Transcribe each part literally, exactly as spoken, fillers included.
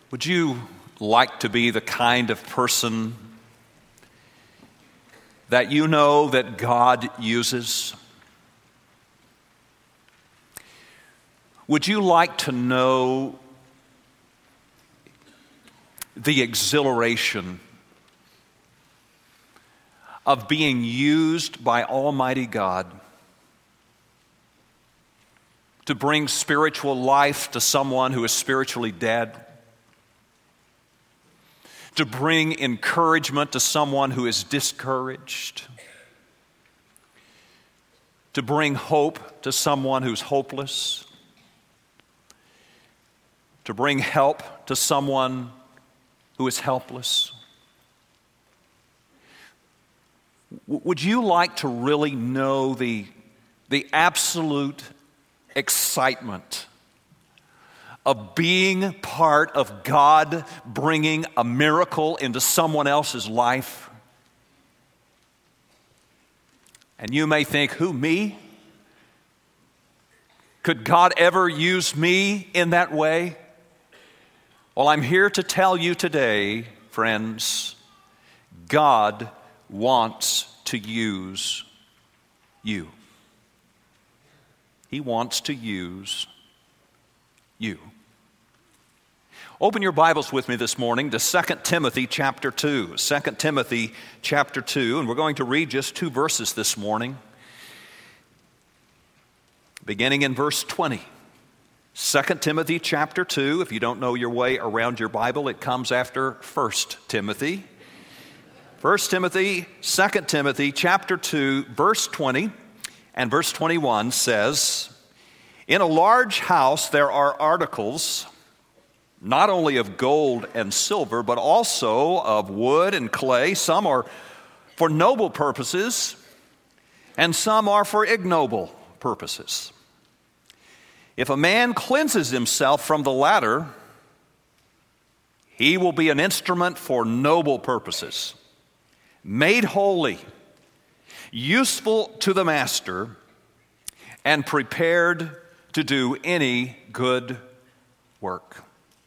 Would you like to be the kind of person that you know that God uses? Would you like to know the exhilaration of being used by Almighty God to bring spiritual life to someone who is spiritually dead? To bring encouragement to someone who is discouraged? To bring hope to someone who's hopeless? To bring help to someone who is helpless? W- would you like to really know the, the absolute excitement of being part of God bringing a miracle into someone else's life? And you may think, who, me? Could God ever use me in that way? Well, I'm here to tell you today, friends, God wants to use you. He wants to use you. Open your Bibles with me this morning to Second Timothy chapter two. Second Timothy chapter two, and we're going to read just two verses this morning, beginning in verse twenty. Second Timothy chapter two, if you don't know your way around your Bible, it comes after First Timothy. First Timothy, Second Timothy chapter two, verse twenty and verse twenty-one says, "In a large house there are articles, not only of gold and silver, but also of wood and clay. Some are for noble purposes, and some are for ignoble purposes. If a man cleanses himself from the latter, he will be an instrument for noble purposes, made holy, useful to the master, and prepared to do any good work."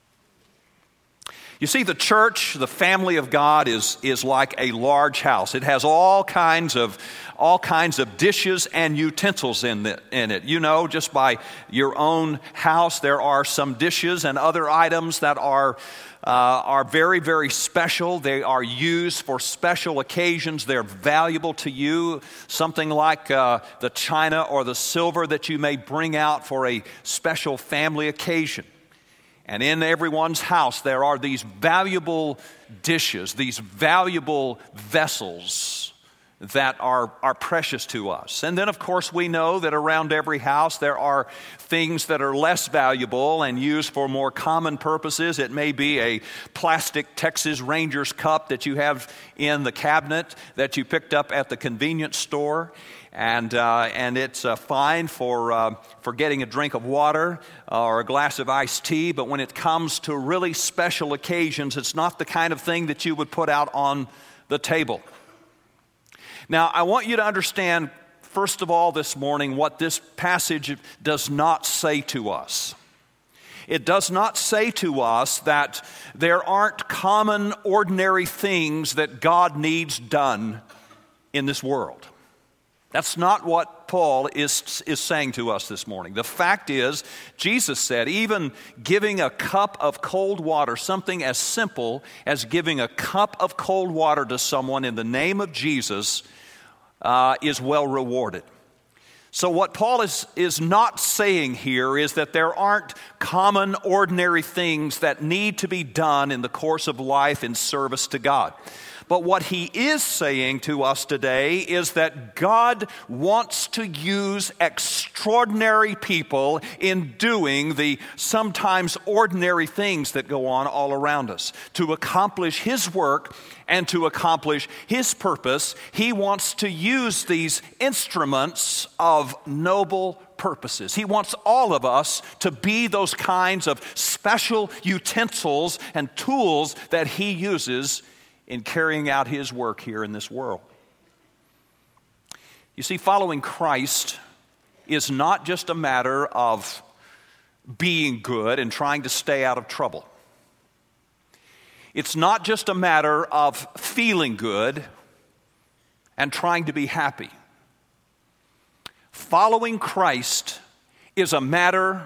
You see, the church, the family of God, is, is like a large house. It has all kinds of all kinds of dishes and utensils in it, in it. You know, just by your own house, there are some dishes and other items that are uh, are very, very special. They are used for special occasions. They're valuable to you. Something like uh, the china or the silver that you may bring out for a special family occasion. And in everyone's house, there are these valuable dishes, these valuable vessels that are, are precious to us. And then, of course, we know that around every house there are things that are less valuable and used for more common purposes. It may be a plastic Texas Rangers cup that you have in the cabinet that you picked up at the convenience store. And uh, and it's uh, fine for uh, for getting a drink of water uh, or a glass of iced tea, but when it comes to really special occasions, it's not the kind of thing that you would put out on the table. Now, I want you to understand, first of all, this morning, what this passage does not say to us. It does not say to us that there aren't common, ordinary things that God needs done in this world. That's not what Paul is, is saying to us this morning. The fact is, Jesus said, even giving a cup of cold water, something as simple as giving a cup of cold water to someone in the name of Jesus, uh, is well rewarded. So what Paul is, is not saying here is that there aren't common, ordinary things that need to be done in the course of life in service to God. But what he is saying to us today is that God wants to use extraordinary people in doing the sometimes ordinary things that go on all around us. To accomplish his work and to accomplish his purpose, he wants to use these instruments of noble purposes. He wants all of us to be those kinds of special utensils and tools that he uses in carrying out his work here in this world. You see, following Christ is not just a matter of being good and trying to stay out of trouble. It's not just a matter of feeling good and trying to be happy. Following Christ is a matter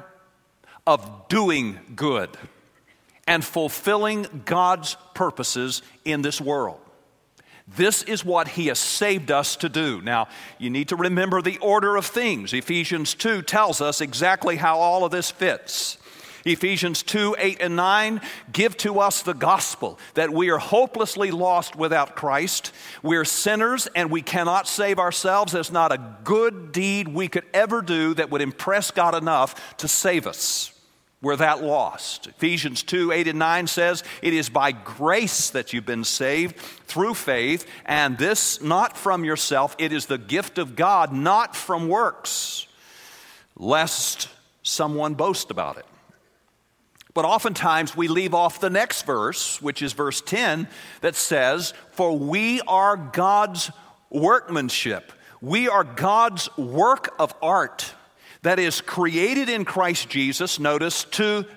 of doing good and fulfilling God's purposes in this world. This is what He has saved us to do. Now, you need to remember the order of things. Ephesians two tells us exactly how all of this fits. Ephesians two, eight, and nine give to us the gospel that we are hopelessly lost without Christ. We're sinners and we cannot save ourselves. There's not a good deed we could ever do that would impress God enough to save us. We're that lost. Ephesians two, eight, and nine says, it is by grace that you've been saved through faith, and this not from yourself. It is the gift of God, not from works, lest someone boast about it. But oftentimes we leave off the next verse, which is verse ten, that says, for we are God's workmanship. We are God's work of art that is created in Christ Jesus, notice, to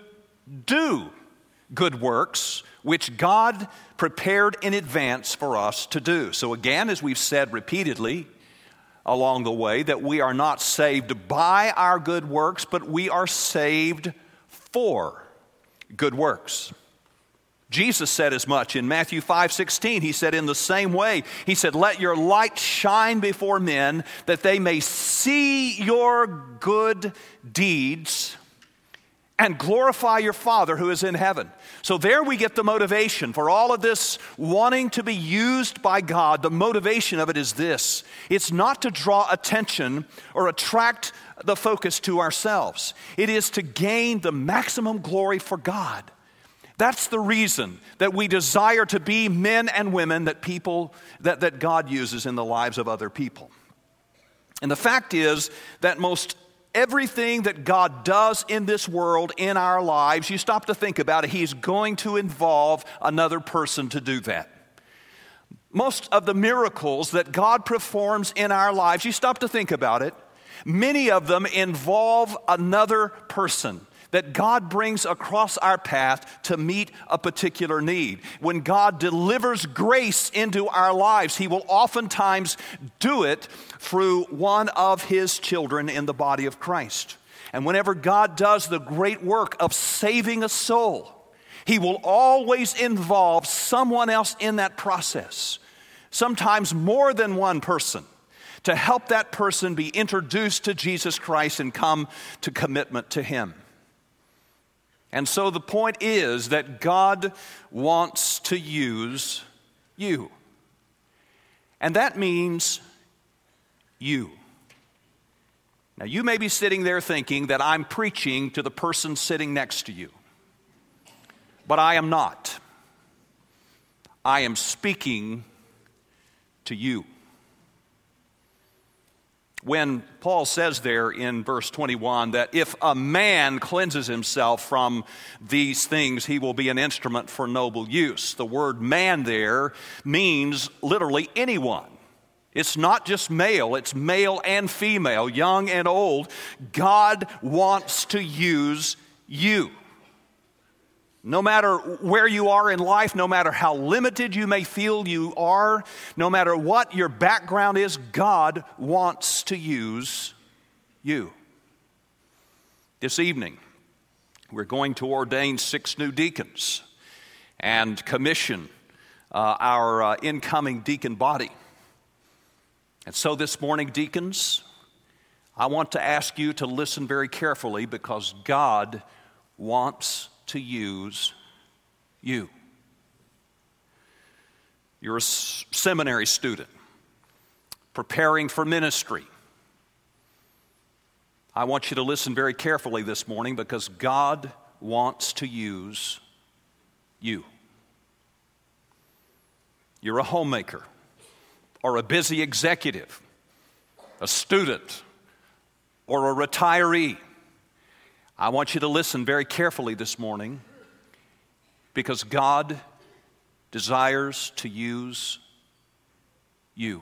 do good works, which God prepared in advance for us to do. So again, as we've said repeatedly along the way, that we are not saved by our good works, but we are saved for good works. Jesus said as much in Matthew five sixteen. He said in the same way, He said, let your light shine before men that they may see your good deeds and glorify your Father who is in heaven. So there we get the motivation for all of this wanting to be used by God. The motivation of it is this. It's not to draw attention or attract the focus to ourselves. It is to gain the maximum glory for God. That's the reason that we desire to be men and women that people that, that God uses in the lives of other people. And the fact is that most everything that God does in this world, in our lives, you stop to think about it, He's going to involve another person to do that. Most of the miracles that God performs in our lives, you stop to think about it, many of them involve another person that God brings across our path to meet a particular need. When God delivers grace into our lives, He will oftentimes do it through one of His children in the body of Christ. And whenever God does the great work of saving a soul, He will always involve someone else in that process, sometimes more than one person, to help that person be introduced to Jesus Christ and come to commitment to Him. And so the point is that God wants to use you. And that means you. Now, you may be sitting there thinking that I'm preaching to the person sitting next to you. But I am not. I am speaking to you. When Paul says there in verse twenty-one that if a man cleanses himself from these things, he will be an instrument for noble use. The word man there means literally anyone. It's not just male, it's male and female, young and old. God wants to use you. No matter where you are in life, no matter how limited you may feel you are, no matter what your background is, God wants to use you. This evening, we're going to ordain six new deacons and commission uh, our uh, incoming deacon body. And so this morning, deacons, I want to ask you to listen very carefully because God wants to use you. You're a seminary student preparing for ministry. I want you to listen very carefully this morning because God wants to use you. You're a homemaker or a busy executive, a student or a retiree. I want you to listen very carefully this morning because God desires to use you.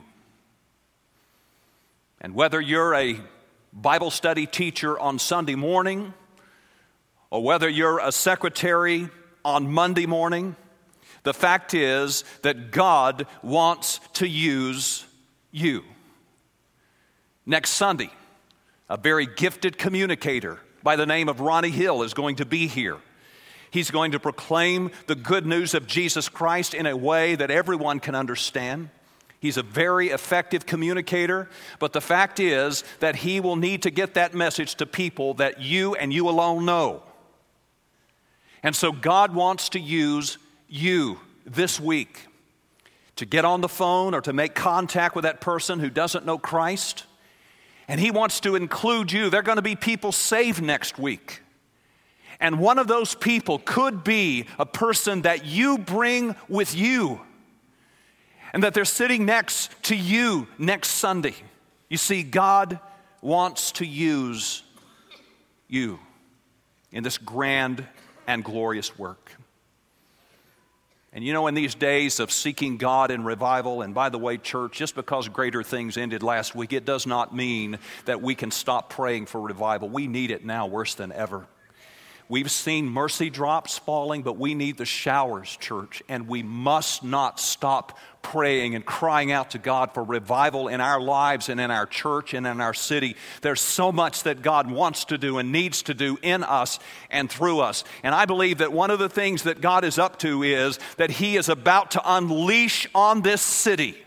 And whether you're a Bible study teacher on Sunday morning or whether you're a secretary on Monday morning, The fact is that God wants to use you. Next Sunday, a very gifted communicator by the name of Ronnie Hill is going to be here. He's going to proclaim the good news of Jesus Christ in a way that everyone can understand. He's a very effective communicator, but the fact is that he will need to get that message to people that you and you alone know. And so God wants to use you this week to get on the phone or to make contact with that person who doesn't know Christ. And he wants to include you. There are going to be people saved next week. And one of those people could be a person that you bring with you, and that they're sitting next to you next Sunday. You see, God wants to use you in this grand and glorious work. And you know, in these days of seeking God in revival, and by the way, church, just because greater things ended last week, it does not mean that we can stop praying for revival. We need it now worse than ever. We've seen mercy drops falling, but we need the showers, church, and we must not stop praying and crying out to God for revival in our lives and in our church and in our city. There's so much that God wants to do and needs to do in us and through us. And I believe that one of the things that God is up to is that He is about to unleash on this city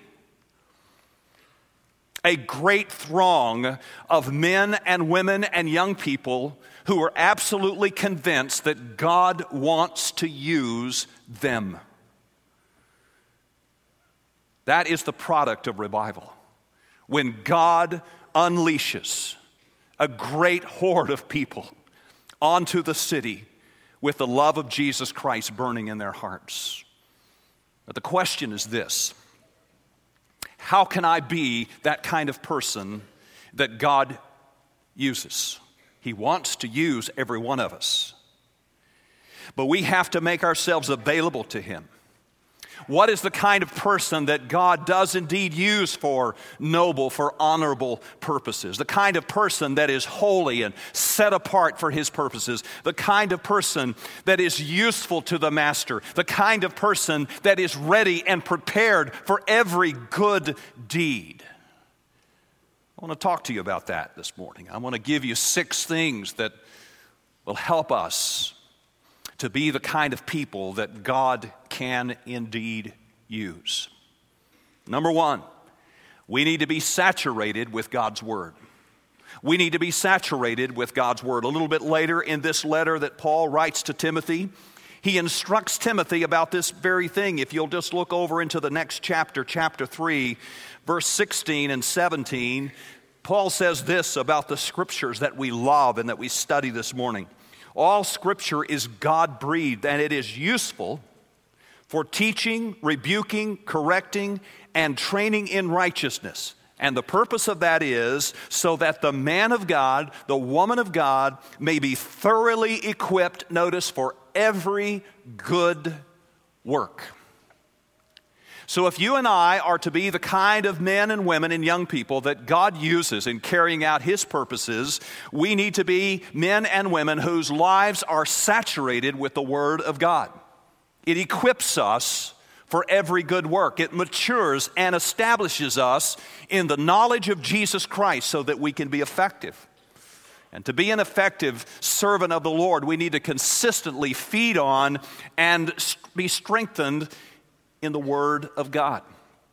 a great throng of men and women and young people who are absolutely convinced that God wants to use them. That is the product of revival. When God unleashes a great horde of people onto the city with the love of Jesus Christ burning in their hearts. But the question is this: how can I be that kind of person that God uses? He wants to use every one of us. But we have to make ourselves available to Him. What is the kind of person that God does indeed use for noble, for honorable purposes? The kind of person that is holy and set apart for His purposes. The kind of person that is useful to the Master. The kind of person that is ready and prepared for every good deed. I want to talk to you about that this morning. I want to give you six things that will help us to be the kind of people that God can indeed use. Number one, we need to be saturated with God's Word. We need to be saturated with God's Word. A little bit later in this letter that Paul writes to Timothy, he instructs Timothy about this very thing. If you'll just look over into the next chapter, chapter three, verse sixteen and seventeen, Paul says this about the Scriptures that we love and that we study this morning. All Scripture is God-breathed, and it is useful for teaching, rebuking, correcting, and training in righteousness. And the purpose of that is so that the man of God, the woman of God, may be thoroughly equipped, notice, for every good work. So if you and I are to be the kind of men and women and young people that God uses in carrying out His purposes, we need to be men and women whose lives are saturated with the Word of God. It equips us for every good work. It matures and establishes us in the knowledge of Jesus Christ so that we can be effective. And to be an effective servant of the Lord, we need to consistently feed on and be strengthened in the Word of God.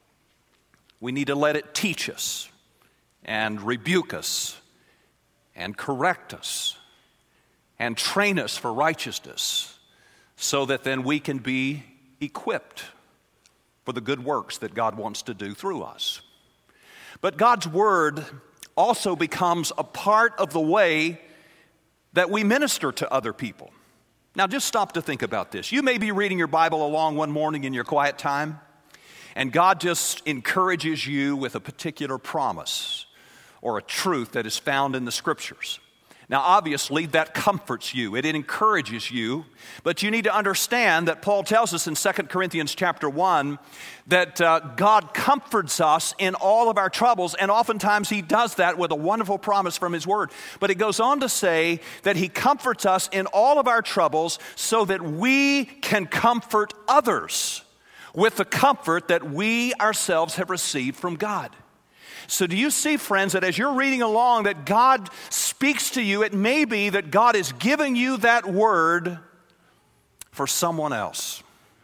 We need to let it teach us and rebuke us and correct us and train us for righteousness so that then we can be equipped for the good works that God wants to do through us. But God's Word also becomes a part of the way that we minister to other people. Now, just stop to think about this. You may be reading your Bible along one morning in your quiet time, and God just encourages you with a particular promise or a truth that is found in the Scriptures. Now, obviously, that comforts you. It encourages you. But you need to understand that Paul tells us in Second Corinthians chapter one that uh, God comforts us in all of our troubles, and oftentimes He does that with a wonderful promise from His Word. But it goes on to say that He comforts us in all of our troubles so that we can comfort others with the comfort that we ourselves have received from God. So do you see, friends, that as you're reading along, that God speaks to you, it may be that God is giving you that word for someone else.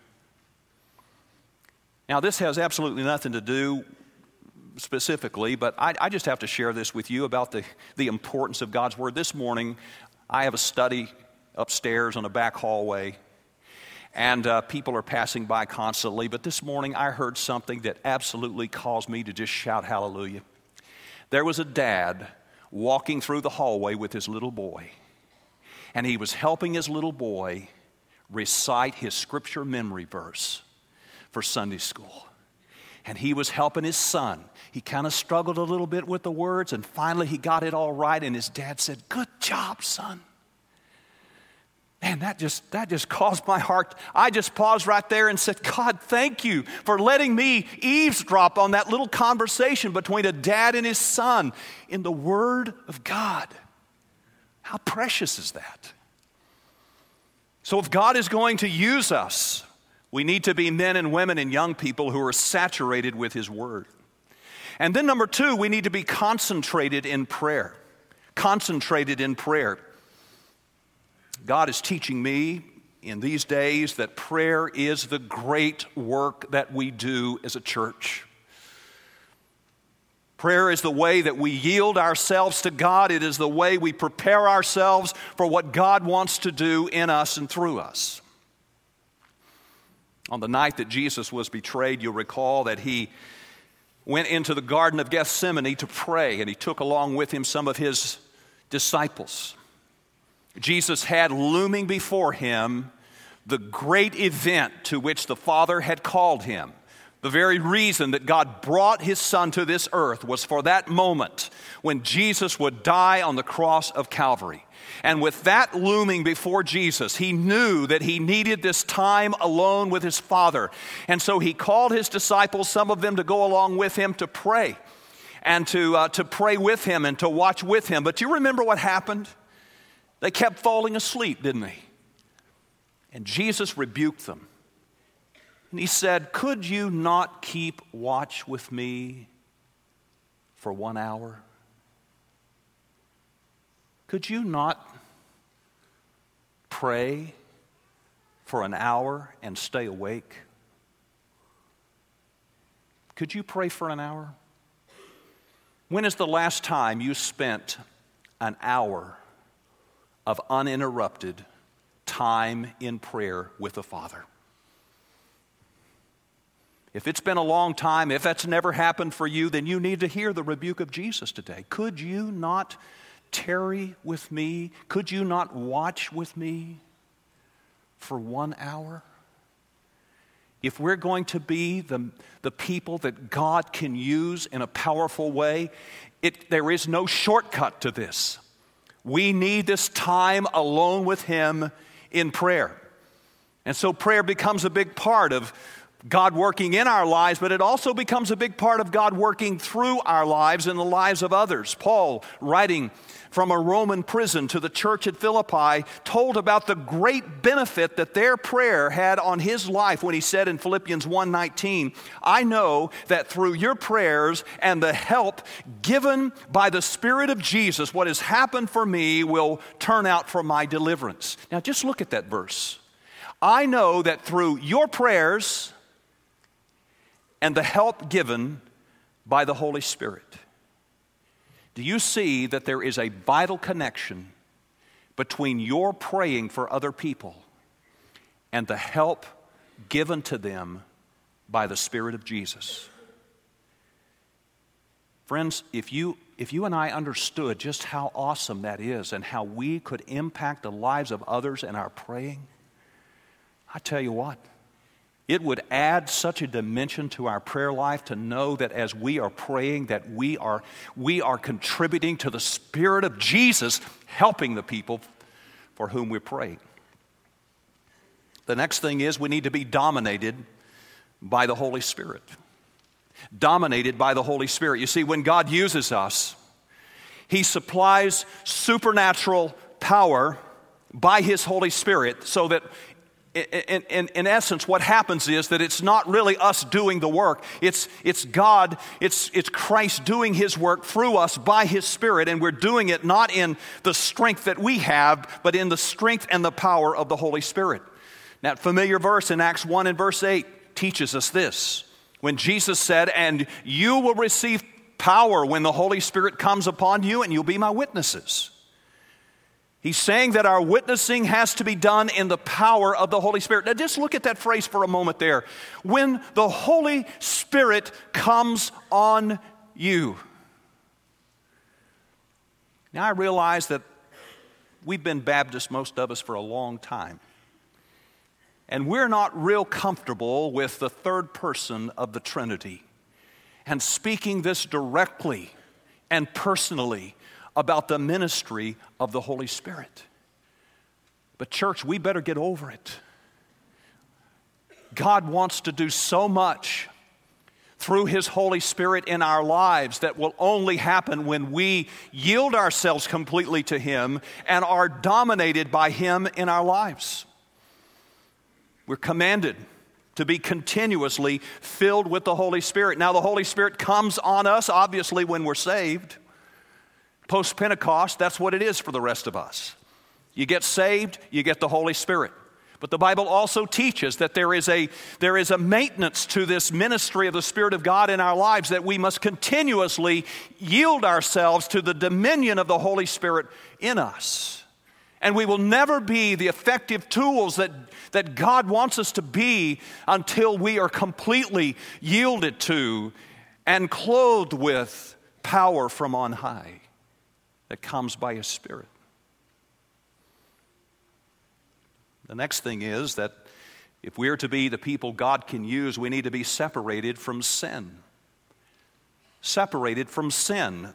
Now, this has absolutely nothing to do specifically, but I, I just have to share this with you about the, the importance of God's word. This morning, I have a study upstairs on a back hallway, and uh, people are passing by constantly, but this morning I heard something that absolutely caused me to just shout hallelujah. There was a dad walking through the hallway with his little boy, and he was helping his little boy recite his scripture memory verse for Sunday school. And he was helping his son. He kind of struggled a little bit with the words, and finally he got it all right, and his dad said, "Good job, son." Man, that just that just caused my heart. I just paused right there and said, "God, thank you for letting me eavesdrop on that little conversation between a dad and his son in the Word of God." How precious is that? So if God is going to use us, we need to be men and women and young people who are saturated with His Word. And then number two, we need to be concentrated in prayer. Concentrated in prayer. God is teaching me in these days that prayer is the great work that we do as a church. Prayer is the way that we yield ourselves to God. It is the way we prepare ourselves for what God wants to do in us and through us. On the night that Jesus was betrayed, you'll recall that He went into the Garden of Gethsemane to pray, and He took along with Him some of His disciples. Jesus had looming before Him the great event to which the Father had called Him. The very reason that God brought His Son to this earth was for that moment when Jesus would die on the cross of Calvary. And with that looming before Jesus, He knew that He needed this time alone with His Father. And so He called His disciples, some of them to go along with Him to pray, and to, uh, to pray with Him and to watch with Him. But you remember what happened? They kept falling asleep, didn't they? And Jesus rebuked them. And He said, "Could you not keep watch with me for one hour? Could you not pray for an hour and stay awake? Could you pray for an hour? When is the last time you spent an hour of uninterrupted time in prayer with the Father? If it's been a long time, if that's never happened for you, then you need to hear the rebuke of Jesus today. Could you not tarry with me? Could you not watch with me for one hour? If we're going to be the, the people that God can use in a powerful way, it, there is no shortcut to this. We need this time alone with Him in prayer. And so prayer becomes a big part of God working in our lives, but it also becomes a big part of God working through our lives and the lives of others. Paul, writing from a Roman prison to the church at Philippi, told about the great benefit that their prayer had on his life when he said in Philippians one nineteen, "I know that through your prayers and the help given by the Spirit of Jesus, what has happened for me will turn out for my deliverance." Now just look at that verse. I know that through your prayers and the help given by the Holy Spirit. Do you see that there is a vital connection between your praying for other people and the help given to them by the Spirit of Jesus? Friends, if you, if you and I understood just how awesome that is and how we could impact the lives of others in our praying, I tell you what, it would add such a dimension to our prayer life to know that as we are praying, that we are, we are contributing to the Spirit of Jesus helping the people for whom we're praying. The next thing is we need to be dominated by the Holy Spirit. Dominated by the Holy Spirit. You see, when God uses us, He supplies supernatural power by His Holy Spirit so that in, in, in essence, what happens is that it's not really us doing the work. It's, it's God, it's, it's Christ doing His work through us by His Spirit, and we're doing it not in the strength that we have, but in the strength and the power of the Holy Spirit. That familiar verse in Acts one and verse eight teaches us this. When Jesus said, "And you will receive power when the Holy Spirit comes upon you, and you'll be my witnesses." He's saying that our witnessing has to be done in the power of the Holy Spirit. Now just look at that phrase for a moment there. When the Holy Spirit comes on you. Now I realize that we've been Baptists, most of us, for a long time. And we're not real comfortable with the third person of the Trinity and speaking this directly and personally about the ministry of the Holy Spirit. But church, we better get over it. God wants to do so much through His Holy Spirit in our lives that will only happen when we yield ourselves completely to Him and are dominated by Him in our lives. We're commanded to be continuously filled with the Holy Spirit. Now, the Holy Spirit comes on us, obviously, when we're saved. Post-Pentecost, that's what it is for the rest of us. You get saved, you get the Holy Spirit. But the Bible also teaches that there is a, there is a maintenance to this ministry of the Spirit of God in our lives, that we must continuously yield ourselves to the dominion of the Holy Spirit in us. And we will never be the effective tools that, that God wants us to be until we are completely yielded to and clothed with power from on high that comes by His Spirit. The next thing is that if we're to be the people God can use, we need to be separated from sin. Separated from sin.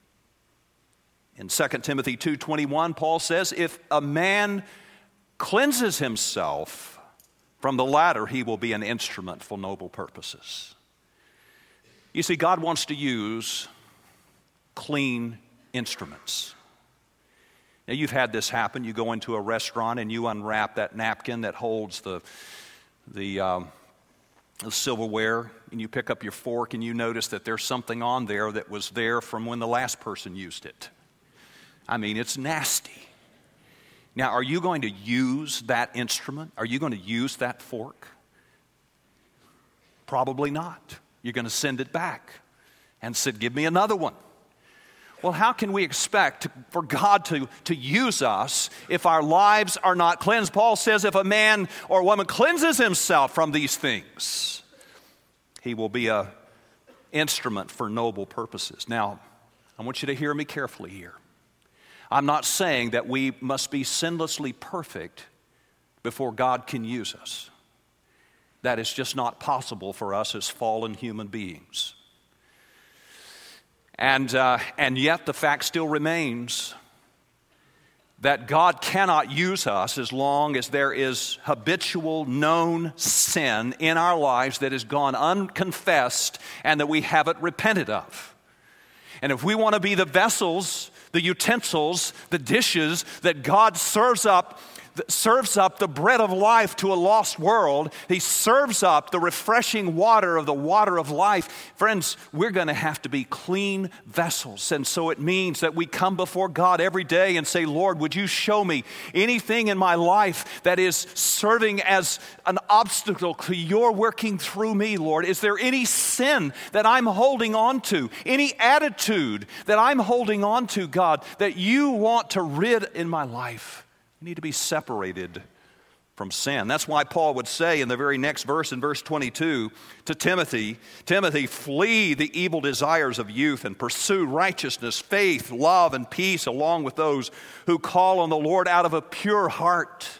In Second Timothy two twenty-one, Paul says, "If a man cleanses himself from the latter, he will be an instrument for noble purposes." You see, God wants to use clean instruments. Now, you've had this happen. You go into a restaurant and you unwrap that napkin that holds the, the, um, the silverware, and you pick up your fork and you notice that there's something on there that was there from when the last person used it. I mean, it's nasty. Now, are you going to use that instrument? Are you going to use that fork? Probably not. You're going to send it back and say, "Give me another one." Well, how can we expect to, for God to, to use us if our lives are not cleansed? Paul says if a man or a woman cleanses himself from these things, he will be an instrument for noble purposes. Now, I want you to hear me carefully here. I'm not saying that we must be sinlessly perfect before God can use us. That is just not possible for us as fallen human beings. And, uh, and yet the fact still remains that God cannot use us as long as there is habitual, known sin in our lives that has gone unconfessed and that we haven't repented of. And if we want to be the vessels, the utensils, the dishes that God serves up, serves up the bread of life to a lost world, He serves up the refreshing water of the water of life. Friends, we're going to have to be clean vessels. And so it means that we come before God every day and say, "Lord, would you show me anything in my life that is serving as an obstacle to your working through me, Lord? Is there any sin that I'm holding on to? Any attitude that I'm holding on to, God, that you want to rid in my life?" We need to be separated from sin. That's why Paul would say in the very next verse, in verse twenty-two, to Timothy, "Timothy, flee the evil desires of youth and pursue righteousness, faith, love, and peace along with those who call on the Lord out of a pure heart."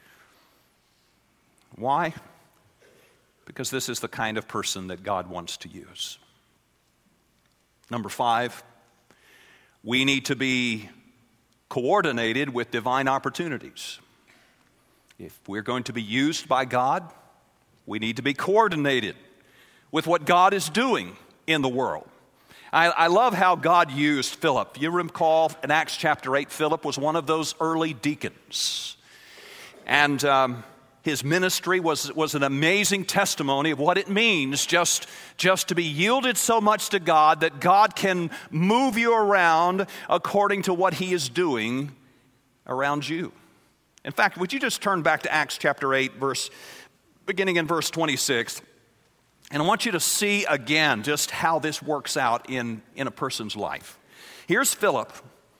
Why? Because this is the kind of person that God wants to use. Number five, we need to be coordinated with divine opportunities. If we're going to be used by God, we need to be coordinated with what God is doing in the world. I, I love how God used Philip. You recall in Acts chapter eight, Philip was one of those early deacons. And um, his ministry was, was an amazing testimony of what it means just, just to be yielded so much to God that God can move you around according to what he is doing around you. In fact, would you just turn back to Acts chapter eight, verse, beginning in verse twenty-six, and I want you to see again just how this works out in, in a person's life. Here's Philip,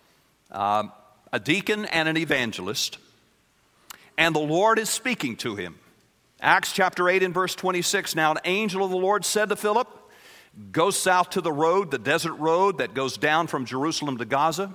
uh, a deacon and an evangelist, and the Lord is speaking to him. Acts chapter eight and verse twenty-six, now an angel of the Lord said to Philip, go south to the road, the desert road that goes down from Jerusalem to Gaza.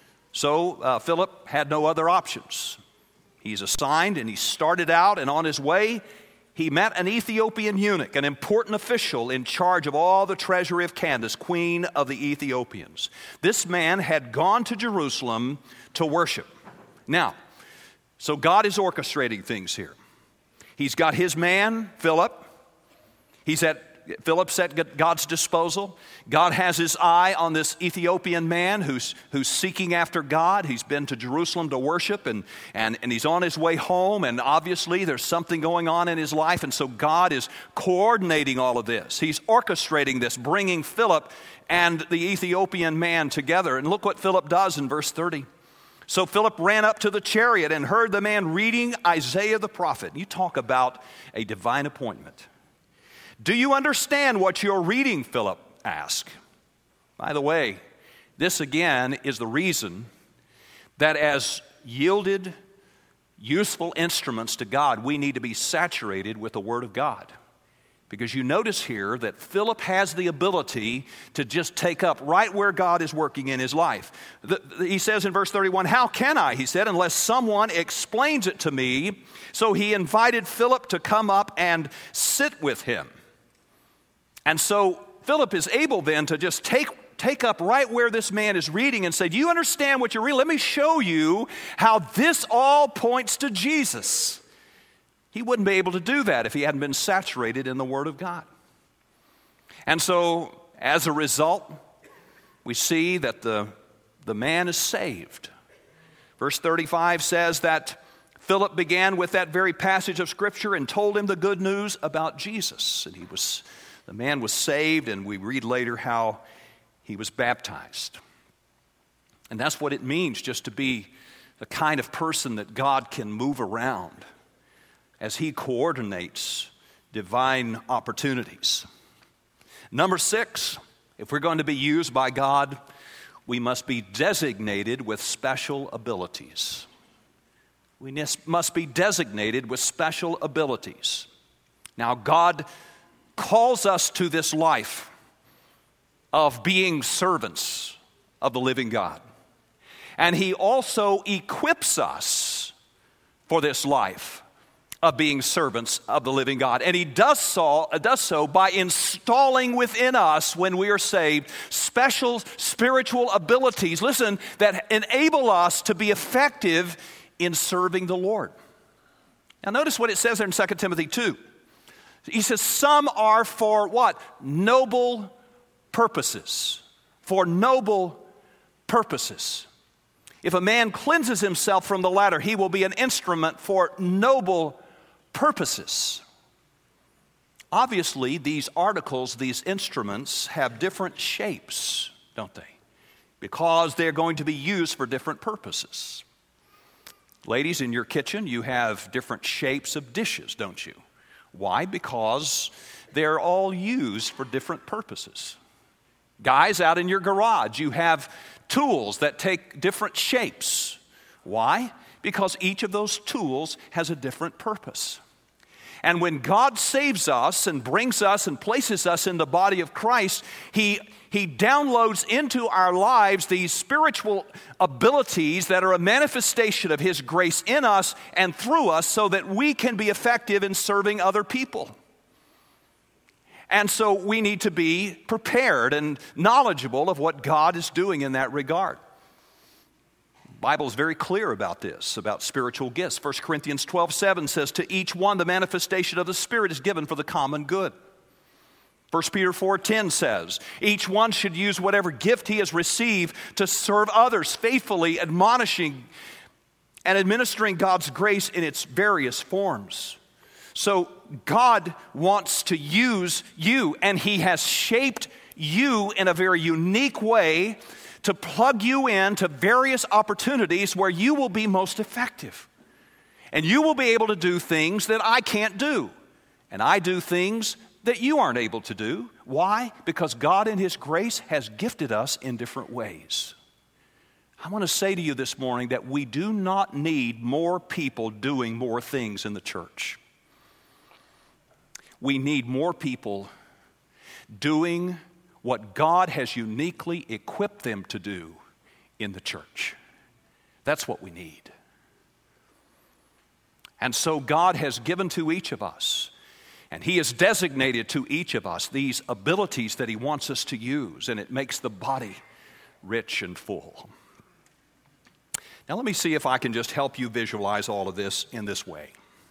So uh, Philip had no other options. He's assigned and he started out, and on his way he met an Ethiopian eunuch, an important official in charge of all the treasury of Candace, queen of the Ethiopians. This man had gone to Jerusalem to worship. Now, so God is orchestrating things here. He's got his man, Philip. He's at Philip's at God's disposal. God has his eye on this Ethiopian man who's, who's seeking after God. He's been to Jerusalem to worship, and, and, and he's on his way home, and obviously there's something going on in his life, and so God is coordinating all of this. He's orchestrating this, bringing Philip and the Ethiopian man together. And look what Philip does in verse thirty. So Philip ran up to the chariot and heard the man reading Isaiah the prophet. You talk about a divine appointment. Do you understand what you're reading? Philip asked. By the way, this again is the reason that as yielded, useful instruments to God, we need to be saturated with the Word of God. Because you notice here that Philip has the ability to just take up right where God is working in his life. The, the, he says in verse thirty-one, how can I, he said, unless someone explains it to me? So he invited Philip to come up and sit with him. And so Philip is able then to just take, take up right where this man is reading and say, do you understand what you're reading? Let me show you how this all points to Jesus. He wouldn't be able to do that if he hadn't been saturated in the Word of God. And so as a result, we see that the, the man is saved. Verse thirty-five says that Philip began with that very passage of Scripture and told him the good news about Jesus. And he was The man was saved, and we read later how he was baptized. And that's what it means just to be the kind of person that God can move around as he coordinates divine opportunities. Number six, if we're going to be used by God, we must be designated with special abilities. We must be designated with special abilities. Now, God calls us to this life of being servants of the living God. And he also equips us for this life of being servants of the living God. And he does so, does so by installing within us, when we are saved, special spiritual abilities, listen, that enable us to be effective in serving the Lord. Now notice what it says there in Second Timothy two. He says, some are for what? Noble purposes. For noble purposes. If a man cleanses himself from the latter, he will be an instrument for noble purposes. Obviously, these articles, these instruments, have different shapes, don't they? Because they're going to be used for different purposes. Ladies, in your kitchen, you have different shapes of dishes, don't you? Why? Because they're all used for different purposes. Guys, out in your garage, you have tools that take different shapes. Why? Because each of those tools has a different purpose. And when God saves us and brings us and places us in the body of Christ, He, he downloads into our lives these spiritual abilities that are a manifestation of His grace in us and through us so that we can be effective in serving other people. And so we need to be prepared and knowledgeable of what God is doing in that regard. The Bible is very clear about this, about spiritual gifts. First Corinthians twelve seven says, to each one the manifestation of the Spirit is given for the common good. First Peter four ten says, each one should use whatever gift he has received to serve others faithfully, admonishing and administering God's grace in its various forms. So God wants to use you, and He has shaped you in a very unique way to plug you in to various opportunities where you will be most effective. And you will be able to do things that I can't do. And I do things that you aren't able to do. Why? Because God in His grace has gifted us in different ways. I want to say to you this morning that we do not need more people doing more things in the church. We need more people doing what God has uniquely equipped them to do in the church. That's what we need. And so God has given to each of us, and He has designated to each of us these abilities that He wants us to use, and it makes the body rich and full. Now let me see if I can just help you visualize all of this in this way.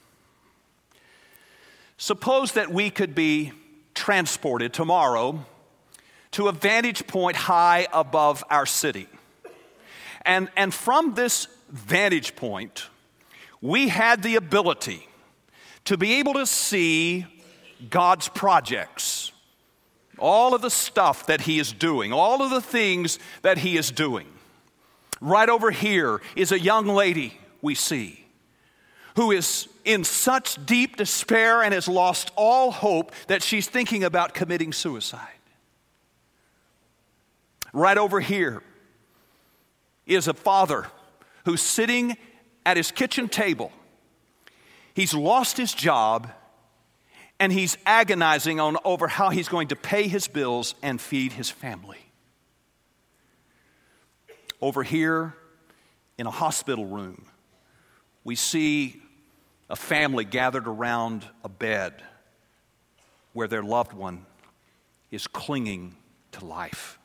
Suppose that we could be transported tomorrow to a vantage point high above our city. And, and from this vantage point, we had the ability to be able to see God's projects, all of the stuff that He is doing, all of the things that He is doing. Right over here is a young lady we see who is in such deep despair and has lost all hope that she's thinking about committing suicide. Right over here is a father who's sitting at his kitchen table. He's lost his job and he's agonizing on over how he's going to pay his bills and feed his family. Over here in a hospital room, we see a family gathered around a bed where their loved one is clinging to life.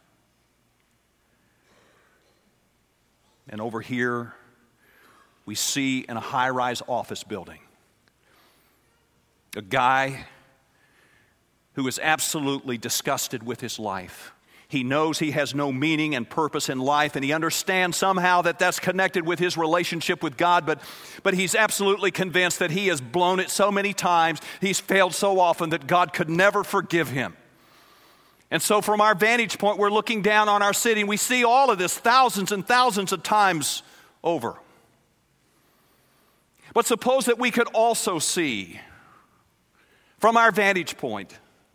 And over here, we see in a high-rise office building a guy who is absolutely disgusted with his life. He knows he has no meaning and purpose in life, and he understands somehow that that's connected with his relationship with God, but, but he's absolutely convinced that he has blown it so many times, he's failed so often that God could never forgive him. And so from our vantage point, we're looking down on our city, and we see all of this thousands and thousands of times over. But suppose that we could also see from our vantage point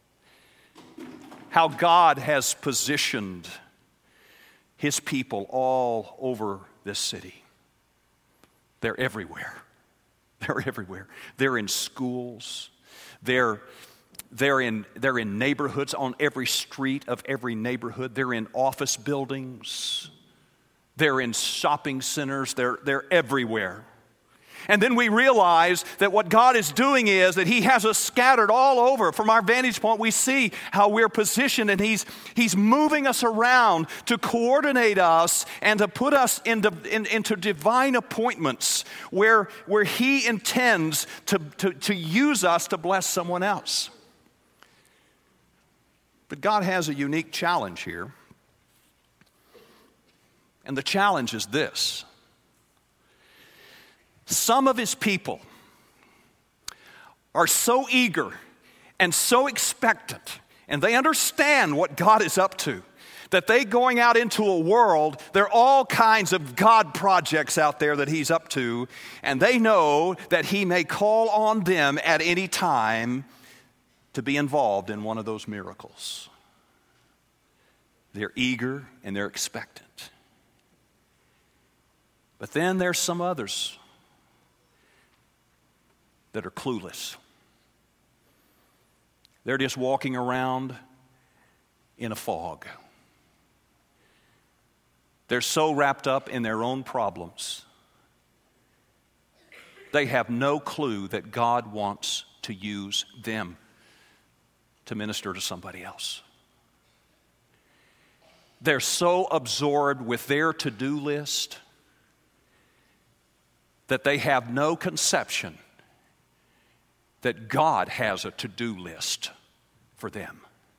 how God has positioned His people all over this city. They're everywhere. They're everywhere. They're in schools. They're, they're, in, they're in neighborhoods, on every street of every neighborhood. They're in office buildings. They're in shopping centers. They're, they're everywhere. And then we realize that what God is doing is that He has us scattered all over. From our vantage point, we see how we're positioned, and He's, he's moving us around to coordinate us and to put us into, in, into divine appointments where, where He intends to, to, to use us to bless someone else. But God has a unique challenge here. And the challenge is this. Some of His people are so eager and so expectant, and they understand what God is up to, that they going out into a world, there are all kinds of God projects out there that He's up to, and they know that He may call on them at any time to be involved in one of those miracles. They're eager and they're expectant. But then there's some others that are clueless. They're just walking around in a fog. They're so wrapped up in their own problems. They have no clue that God wants to use them to minister to somebody else. They're so absorbed with their to-do list that they have no conception that God has a to-do list for them.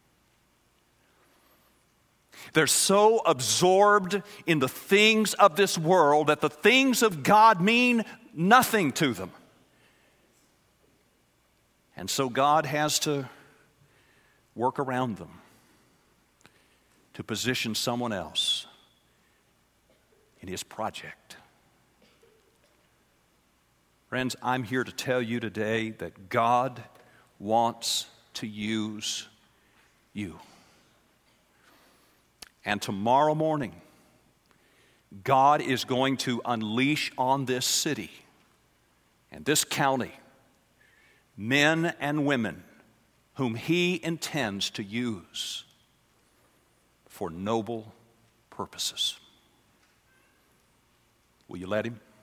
They're so absorbed in the things of this world that the things of God mean nothing to them. And so God has to work around them to position someone else in his project. Friends, I'm here to tell you today that God wants to use you. And tomorrow morning, God is going to unleash on this city and this county men and women whom he intends to use for noble purposes. Will you let him?